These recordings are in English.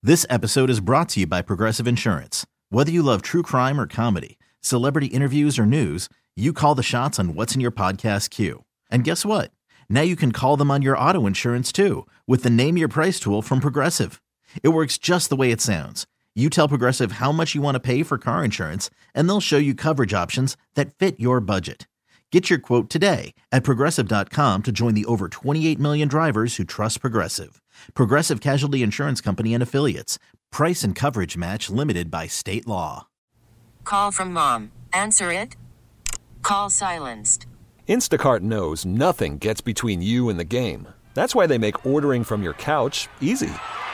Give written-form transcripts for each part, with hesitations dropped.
This episode is brought to you by Progressive Insurance. Whether you love true crime or comedy, celebrity interviews or news, you call the shots on what's in your podcast queue. And guess what? Now you can call them on your auto insurance too with the Name Your Price tool from Progressive. It works just the way it sounds. You tell Progressive how much you want to pay for car insurance, and they'll show you coverage options that fit your budget. Get your quote today at Progressive.com to join the over 28 million drivers who trust Progressive. Progressive Casualty Insurance Company and Affiliates. Price and coverage match limited by state law. Call from mom. Answer it. Call silenced. Instacart knows nothing gets between you and the game. That's why they make ordering from your couch easy.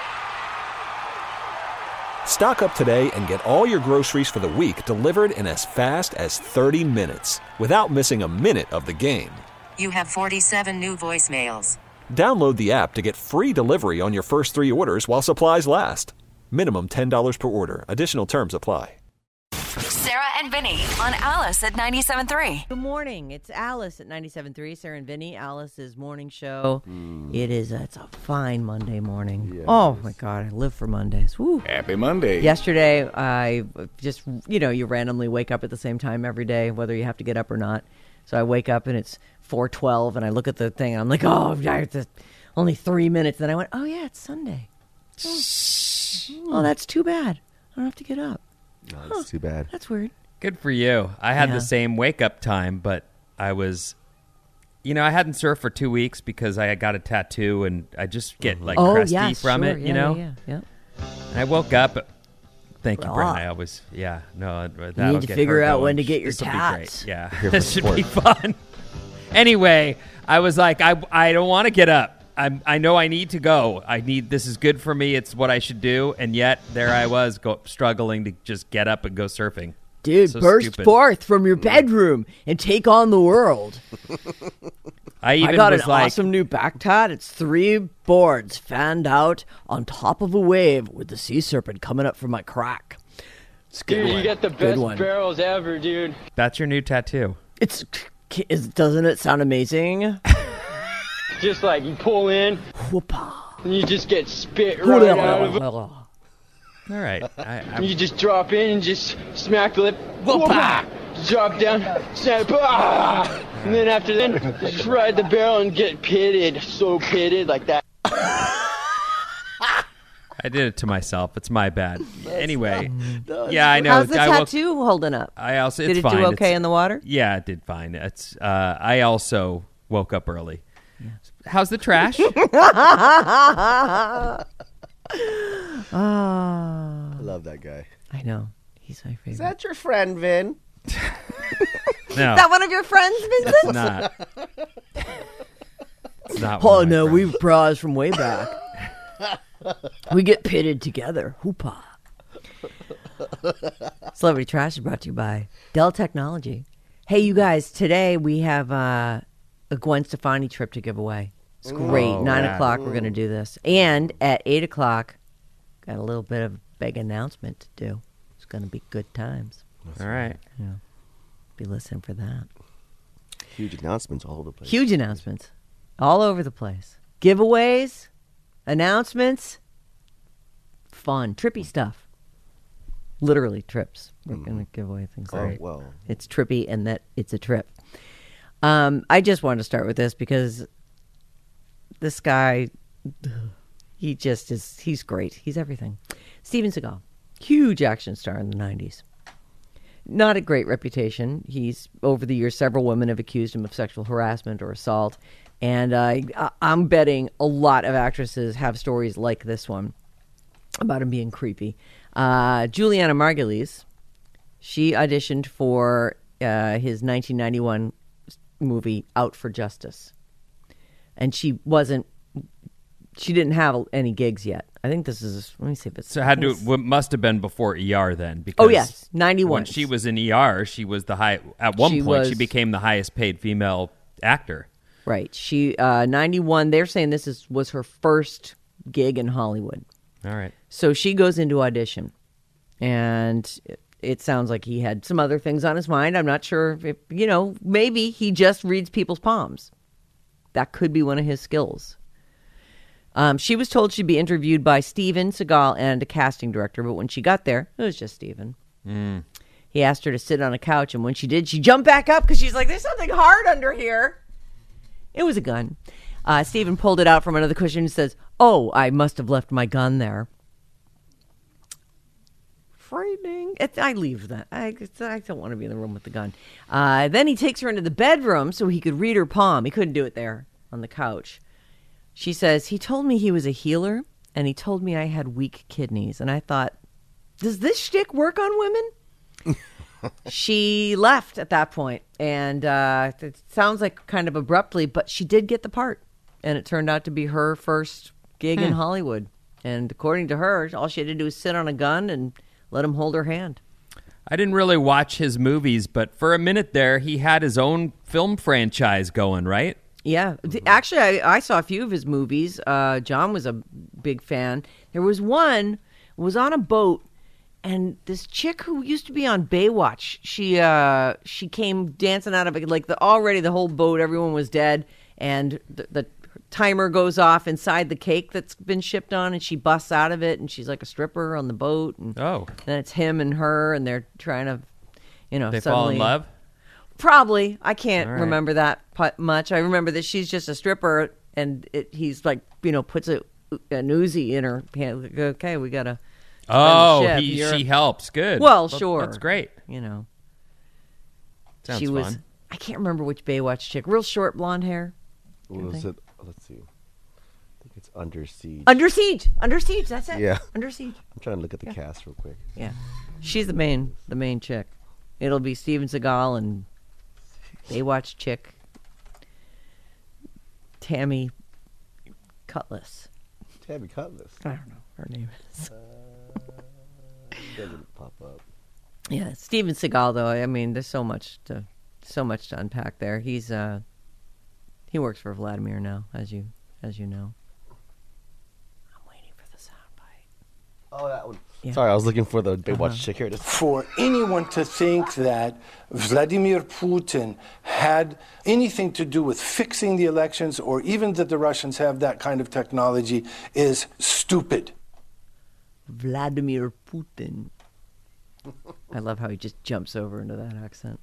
Stock up today and get all your groceries for the week delivered in as fast as 30 minutes without missing a minute of the game. You have 47 new voicemails. Download the app to get free delivery on your first 3 orders while supplies last. Minimum $10 per order. Additional terms apply. Sarah and Vinny on Alice at 97.3. Good morning. It's Alice at 97.3. Sarah and Vinny, Alice's morning show. It's a fine Monday morning. Yes. Oh, my God. I live for Mondays. Woo. Happy Monday. Yesterday, I just, you randomly wake up at the same time every day, whether you have to get up or not. So I wake up and it's 4:12 and I look at the thing and I'm like, only 3 minutes. Then I went, oh, yeah, it's Sunday. Oh, that's too bad. I don't have to get up. No, that's too bad. That's weird. Good for you. I had the same wake-up time, but I was, I hadn't surfed for 2 weeks because I got a tattoo, and I just get, crusty from it, Yeah. And I woke up. Thank you, Brent. I always, that'll you need to figure out when to get your tats. Yeah, this should be fun. Anyway, I was like, I don't want to get up. I know I need to go. This is good for me. It's what I should do. And yet there I was struggling to just get up and go surfing. Dude, burst forth from your bedroom and take on the world. I got an awesome new back tat. It's 3 boards fanned out on top of a wave with the sea serpent coming up from my crack. It's good. Dude, you got the best barrels ever, dude. That's your new tattoo. Doesn't it sound amazing? Just like you pull in, and you just get spit right out of it. All right. You just drop in and just smack the lip. Drop down, snap, and then after that, just ride the barrel and get pitted. So pitted like that. I did it to myself. It's my bad. Anyway, I know. How's the tattoo holding up? Did it do okay in the water? Yeah, it did fine. It's. I also woke up early. How's the trash? I love that guy. I know. He's my favorite. Is that your friend, Vin? No. Is that one of your friends, Vincent? It's not. It's not oh, no. We've bras from way back. We get pitted together. Hoopah. Celebrity Trash is brought to you by Dell Technology. Hey, you guys. Today we have a Gwen Stefani trip to give away. It's great. 9 o'clock, we're going to do this. And at 8 o'clock, got a little bit of a big announcement to do. It's going to be good times. All right. Yeah. Be listening for that. Huge announcements all over the place. Huge announcements. All over the place. Giveaways, announcements, fun, trippy stuff. Literally trips. We're going to give away things. Oh, well. It's trippy and that it's a trip. I just wanted to start with this because this guy, he's great. He's everything. Steven Seagal, huge action star in the 90s. Not a great reputation. He's, over the years, several women have accused him of sexual harassment or assault. And I'm betting a lot of actresses have stories like this one about him being creepy. Juliana Margulies, she auditioned for his 1991 movie Out for Justice, and she didn't have any gigs yet. I think this is, let me see if it's must have been before ER then, because 91 when she was in ER she was she became the highest paid female actor, right? She 91, they're saying this was her first gig in Hollywood. All right, so she goes into audition, and it sounds like he had some other things on his mind. I'm not sure if, maybe he just reads people's palms. That could be one of his skills. She was told she'd be interviewed by Steven Seagal and a casting director, but when she got there, it was just Steven. He asked her to sit on a couch, and when she did, she jumped back up because she's like, there's something hard under here. It was a gun. Steven pulled it out from under the cushion and says, oh, I must have left my gun there. Frightening. I leave that. I don't want to be in the room with the gun. Then he takes her into the bedroom so he could read her palm. He couldn't do it there on the couch. She says, he told me he was a healer, and he told me I had weak kidneys. And I thought, does this shtick work on women? She left at that point, and it sounds like kind of abruptly, but she did get the part, and it turned out to be her first gig in Hollywood. And according to her, all she had to do was sit on a gun and let him hold her hand. I didn't really watch his movies, but for a minute there, he had his own film franchise going, right? Yeah. Actually, I saw a few of his movies. John was a big fan. There was one, was on a boat, and this chick who used to be on Baywatch, she came dancing out of it, like already the whole boat, everyone was dead, and the timer goes off inside the cake that's been shipped on, and she busts out of it, and she's like a stripper on the boat, and then it's him and her, and they're trying to, they suddenly fall in love. Probably. I can't remember that much. I remember that she's just a stripper, and he's like, puts an Uzi in her hand. Like, okay, we gotta. She helps. Good. Well, sure. That's great. Sounds she was. fun. I can't remember which Baywatch chick. Real short blonde hair. Was it? Let's see. I think it's Under Siege. Under Siege. Under Siege. That's it. Yeah. Under Siege. I'm trying to look at the cast real quick. Yeah, she's the main chick. It'll be Steven Seagal and Baywatch chick Tammy Cutlass. Tammy Cutlass. I don't know her name is. Doesn't pop up. Yeah, Steven Seagal though. I mean, there's so much to unpack there. He works for Vladimir now, as you know. I'm waiting for the soundbite. Oh, that one. Yeah. Sorry, I was looking for the Baywatch chick. Here it is. For anyone to think that Vladimir Putin had anything to do with fixing the elections, or even that the Russians have that kind of technology, is stupid. Vladimir Putin. I love how he just jumps over into that accent.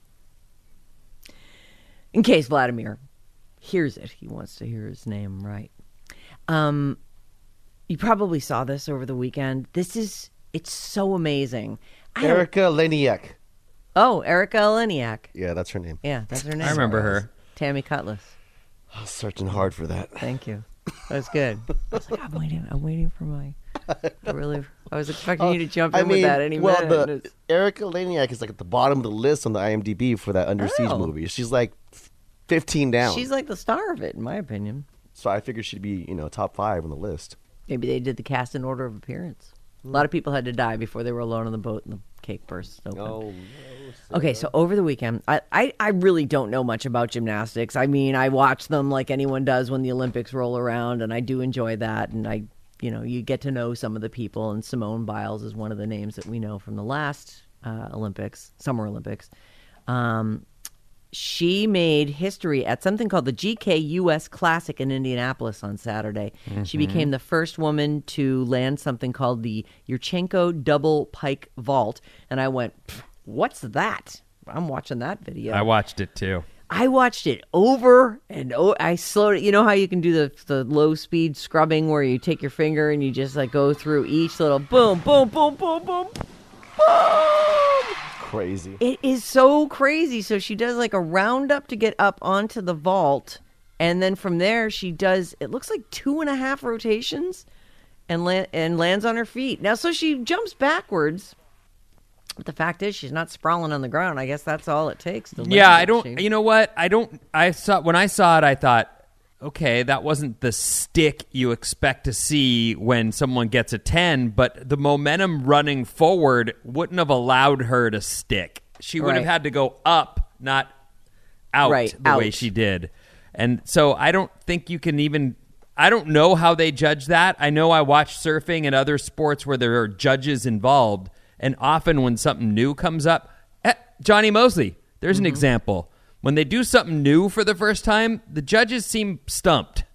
In case Vladimir hears it, he wants to hear his name right. You probably saw this over the weekend. It's so amazing. Erika Leniak. Oh, Erika Leniak. Yeah, that's her name. Yeah, that's her name. I remember her. Tammy Cutlass. I was searching hard for that. Thank you. That was good. I was like, I'm waiting for my. I was expecting you to jump in with that any minute. Erika Leniak is like at the bottom of the list on the IMDb for that Under Siege movie. She's like 15 down. She's like the star of it, in my opinion. So I figured she'd be, top 5 on the list. Maybe they did the cast in order of appearance. A lot of people had to die before they were alone on the boat and the cake burst open. Oh, no. Okay, so over the weekend, I really don't know much about gymnastics. I mean, I watch them like anyone does when the Olympics roll around, and I do enjoy that. And you get to know some of the people, and Simone Biles is one of the names that we know from the last Summer Olympics. She made history at something called the GKUS Classic in Indianapolis on Saturday. Mm-hmm. She became the first woman to land something called the Yurchenko Double Pike Vault. And I went, what's that? I'm watching that video. I watched it too. I watched it over and over. I slowed it. You know how you can do the low speed scrubbing where you take your finger and you just like go through each little boom, boom, boom, boom, boom, boom. Crazy. It is so crazy. So she does like a roundup to get up onto the vault, and then from there she does, it looks like 2.5 rotations, and lands on her feet. Now, so she jumps backwards. But the fact is, she's not sprawling on the ground. I guess that's all it takes. Yeah, I don't. You know what? when I saw it, I thought, okay, that wasn't the stick you expect to see when someone gets a 10, but the momentum running forward wouldn't have allowed her to stick. She would have had to go up, not out the way she did. And so I don't think you can even... I don't know how they judge that. I know I watch surfing and other sports where there are judges involved, and often when something new comes up... Johnny Mosley, there's an example. When they do something new for the first time, the judges seem stumped.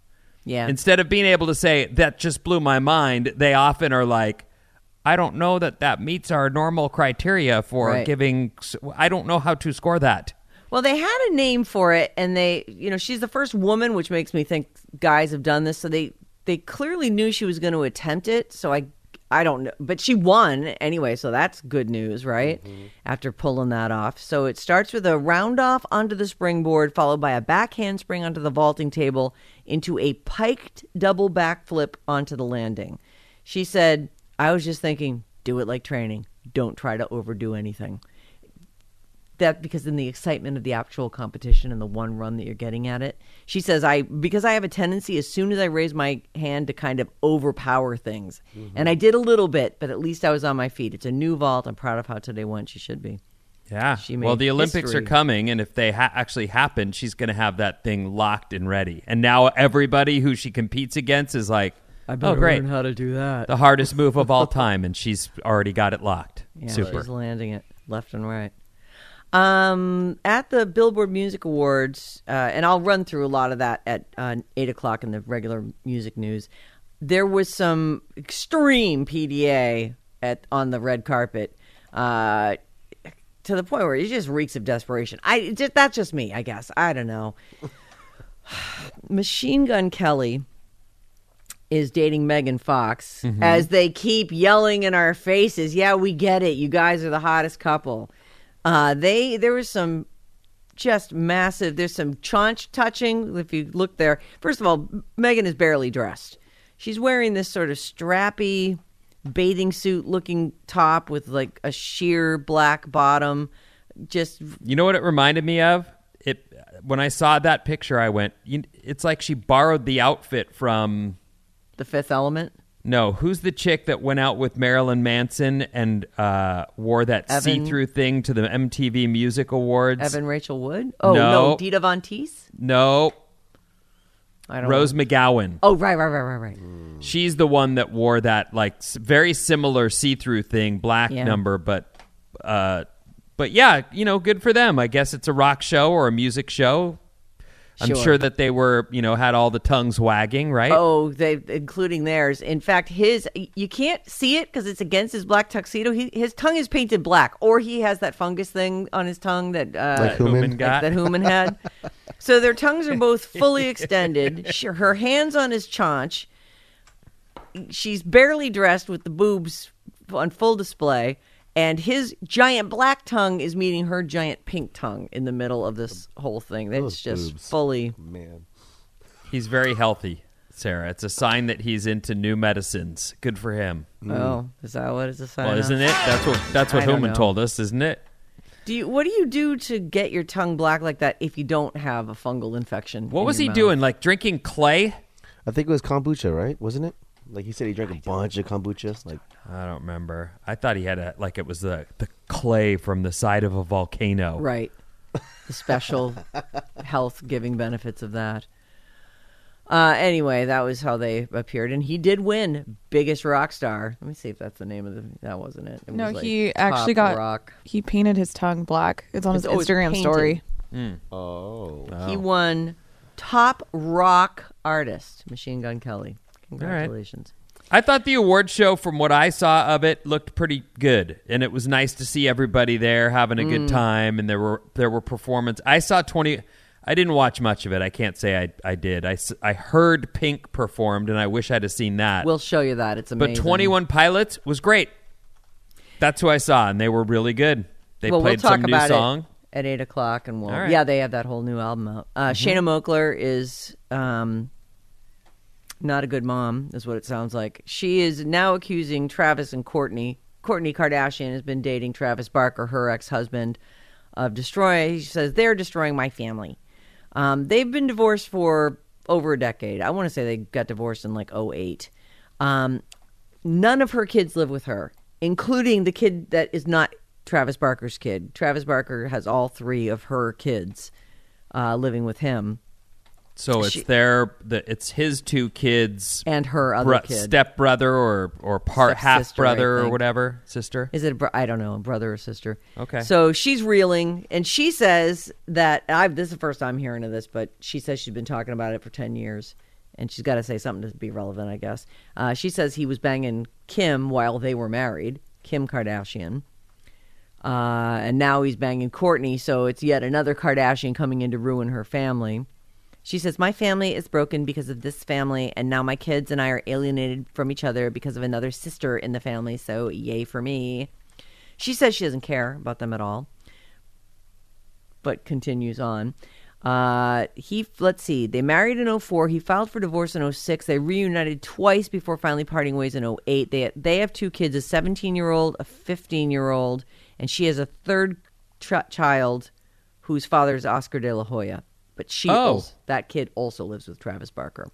Yeah. Instead of being able to say, that just blew my mind, they often are like, I don't know that meets our normal criteria for giving, I don't know how to score that. Well, they had a name for it, and she's the first woman, which makes me think guys have done this. So they clearly knew she was going to attempt it. So I don't know, but she won anyway. So that's good news, right? Mm-hmm. After pulling that off. So it starts with a round off onto the springboard, followed by a back handspring onto the vaulting table into a piked double backflip onto the landing. She said, I was just thinking, do it like training. Don't try to overdo anything. That because in the excitement of the actual competition and the one run that you're getting at it, she says, because I have a tendency as soon as I raise my hand to kind of overpower things. Mm-hmm. And I did a little bit, but at least I was on my feet. It's a new vault. I'm proud of how today went. She should be. Yeah. Well, the Olympics are coming, and if they actually happen, she's going to have that thing locked and ready. And now everybody who she competes against is like, I better learn how to do that. The hardest move of all time, and she's already got it locked. Yeah, Super. She's landing it left and right. At the Billboard Music Awards, and I'll run through a lot of that at 8 o'clock in the regular music news, there was some extreme PDA on the red carpet to the point where it just reeks of desperation. That's just me, I guess. I don't know. Machine Gun Kelly is dating Megan Fox as they keep yelling in our faces, yeah, we get it. You guys are the hottest couple. There was some just massive, there's some chaunch touching. If you look there, first of all, Megan is barely dressed. She's wearing this sort of strappy bathing suit looking top with like a sheer black bottom. Just, you know what it reminded me of? When I saw that picture, I went, it's like she borrowed the outfit from The Fifth Element. No, who's the chick that went out with Marilyn Manson and wore that see-through thing to the MTV Music Awards? Evan Rachel Wood? Oh, no. Dita Von Teese? No. I don't Rose know. McGowan. Oh, right. She's the one that wore that like very similar see-through thing, black number, but yeah, good for them. I guess it's a rock show or a music show. I'm sure that they were, had all the tongues wagging, right? Oh, including theirs. In fact, you can't see it because it's against his black tuxedo. His tongue is painted black, or he has that fungus thing on his tongue that Hooman got. That Hooman had. So their tongues are both fully extended. Her hands on his chaunch. She's barely dressed with the boobs on full display. And his giant black tongue is meeting her giant pink tongue in the middle of this whole thing. That's just boobs. Fully... Man. He's very healthy, Sarah. It's a sign that he's into new medicines. Good for him. Oh, is that what it's a sign Well, isn't it? That's what Hooman told us, isn't it? What do you do to get your tongue black like that if you don't have a fungal infection? What was he doing? Like drinking clay? I think it was kombucha, right? Wasn't it? Like he said, he drank a bunch of kombucha. Like I don't remember. I thought he had it was the clay from the side of a volcano. Right. The special health-giving benefits of that. Anyway, that was how they appeared, and he did win Biggest Rock Star. Let me see if that's the name of that wasn't it. No, was he actually he painted his tongue black. It's on his Instagram story. Oh. He won Top Rock Artist, Machine Gun Kelly. Congratulations. I thought the award show, from what I saw of it, looked pretty good, and it was nice to see everybody there having a good time, and there were performances. I saw 20. I didn't watch much of it. I can't say I did. I heard Pink performed, and I wish I'd have seen that. We'll show you that. It's amazing. But 21 Pilots was great. That's who I saw, and they were really good. They played some new song at 8 o'clock, and they have that whole new album out. Shayna Moakler is not a good mom, is what it sounds like. She is now accusing Travis and Kourtney. Kourtney Kardashian has been dating Travis Barker, her ex-husband, of destroying. She says they're destroying my family. They've been divorced for over a decade. I want to say they got divorced in like 2008. None of her kids live with her, including the kid that is not Travis Barker's kid. Travis Barker has all three of her kids living with him. So it's his two kids and her other kid, stepbrother or half brother or whatever, sister. Is it? I don't know, brother or sister. Okay. So she's reeling, and she says that this is the first time hearing of this, but she says she's been talking about it for 10 years. And she's got to say something to be relevant, I guess. She says he was banging Kim while they were married, Kim Kardashian. And now he's banging Kourtney, so it's yet another Kardashian coming in to ruin her family. She says, my family is broken because of this family, and now my kids and I are alienated from each other because of another sister in the family, so yay for me. She says she doesn't care about them at all, but continues on. Let's see, they married in 2004. He filed for divorce in 2006. They reunited twice before finally parting ways in 2008. They have 2 kids, a 17-year-old, a 15-year-old, and she has a third child whose father is Oscar De La Hoya. But that kid also lives with Travis Barker.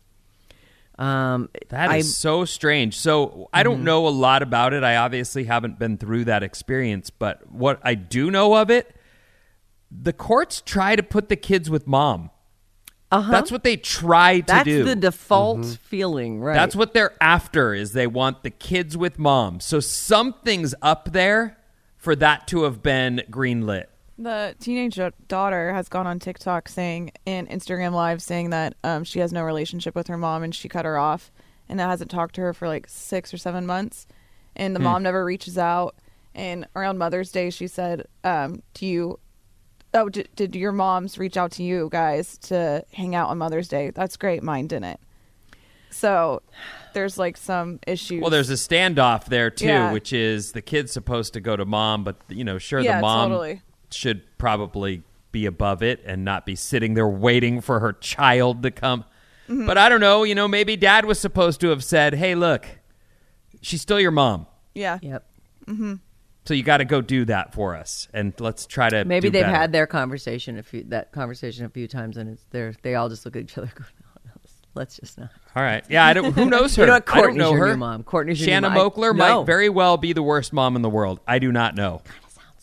That is so strange. So I don't know a lot about it. I obviously haven't been through that experience. But what I do know of it, the courts try to put the kids with mom. That's what they try to do. That's the default feeling, right? That's what they're after, is they want the kids with mom. So something's up there for that to have been greenlit. The teenage daughter has gone on TikTok and Instagram Live saying that she has no relationship with her mom and she cut her off and hasn't talked to her for like 6 or 7 months. And the mom never reaches out. And around Mother's Day, she said to you, did your moms reach out to you guys to hang out on Mother's Day? That's great. Mine didn't. So there's like some issues. Well, there's a standoff there too, which is the kid's supposed to go to mom, but the mom totally should probably be above it and not be sitting there waiting for her child to come. But I don't know, maybe dad was supposed to have said, hey, look, she's still your mom. Yeah. Yep. So you got to go do that for us, and let's try to. Maybe they've better. had their conversation a few times, and they all just look at each other. Going, let's just not. All right, yeah. Who knows her? You know what? I don't know Kourtney's her. Your new mom. Kourtney's your Shanna new mom. Moakler might very well be the worst mom in the world. I do not know. Kind of sounds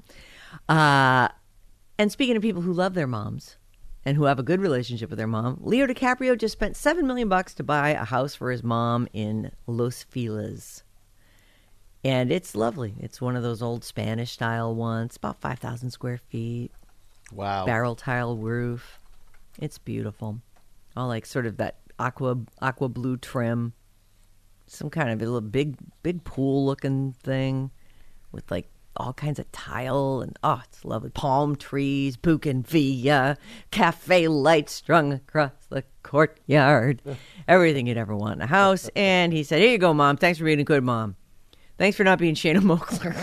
like it. And speaking of people who love their moms and who have a good relationship with their mom, Leo DiCaprio just spent $7 million to buy a house for his mom in Los Feliz. And it's lovely. It's one of those old Spanish-style ones, about 5,000 square feet. Wow. Barrel tile roof. It's beautiful. All like sort of that aqua blue trim. Some kind of a little big pool-looking thing with like all kinds of tile. And it's lovely. Palm trees, bougainvillea, cafe lights strung across the courtyard. Everything you'd ever want in a house. And he said, here you go, Mom. Thanks for being a good mom. Thanks for not being Shanna Moakler.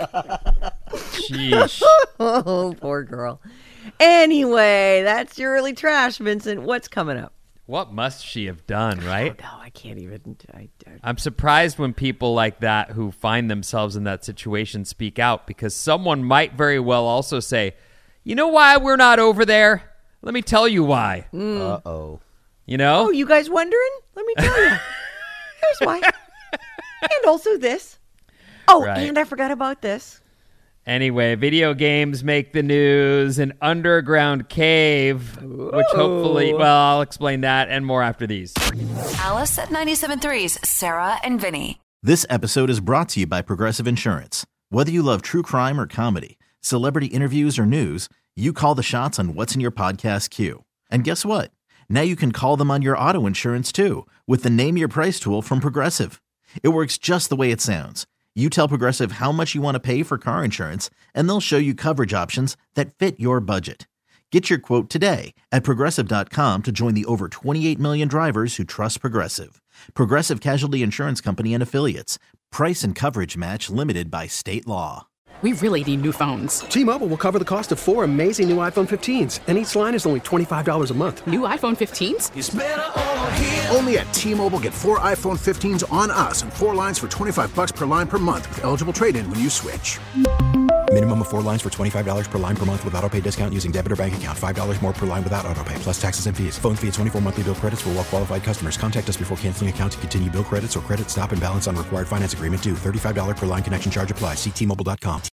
Sheesh. Oh, poor girl. Anyway, that's your early trash, Vincent. What's coming up? What must she have done, right? No, I can't even. I'm surprised when people like that who find themselves in that situation speak out, because someone might very well also say, you know why we're not over there? Let me tell you why. Uh-oh. You know? Oh, you guys wondering? Let me tell you. Here's why. And also this. Oh, right. And I forgot about this. Anyway, video games make the news. An underground cave, which hopefully, I'll explain that and more after these. Alice at 97.3's Sarah and Vinny. This episode is brought to you by Progressive Insurance. Whether you love true crime or comedy, celebrity interviews or news, you call the shots on what's in your podcast queue. And guess what? Now you can call them on your auto insurance too with the Name Your Price tool from Progressive. It works just the way it sounds. You tell Progressive how much you want to pay for car insurance, and they'll show you coverage options that fit your budget. Get your quote today at Progressive.com to join the over 28 million drivers who trust Progressive. Progressive Casualty Insurance Company and Affiliates. Price and coverage match limited by state law. We really need new phones. T-Mobile will cover the cost of 4 amazing new iPhone 15s, and each line is only $25 a month. New iPhone 15s? It's better over here. Only at T-Mobile, get 4 iPhone 15s on us and 4 lines for $25 per line per month with eligible trade-in when you switch. Minimum of 4 lines for $25 per line per month with autopay discount using debit or bank account. $5 more per line without autopay, plus taxes and fees. Phone fee at 24 monthly bill credits for well-qualified customers. Contact us before canceling account to continue bill credits or credit stop and balance on required finance agreement due. $35 per line connection charge applies. See T-Mobile.com.